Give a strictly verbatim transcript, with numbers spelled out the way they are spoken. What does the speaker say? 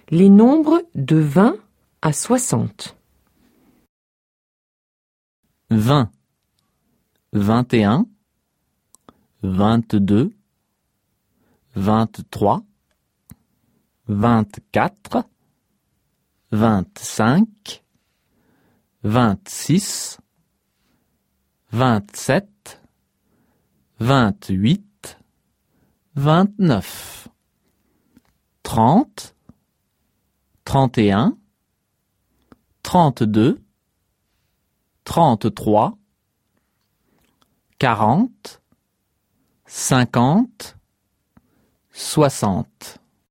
Les nombres de vingt à soixante. vingt, vingt et un, vingt-deux, vingt-trois, vingt-quatre, vingt-cinq, vingt-six, vingt-sept, vingt-huit, vingt-neuf, trente, trente et un, trente-deux, trente-trois, quarante, cinquante, soixante.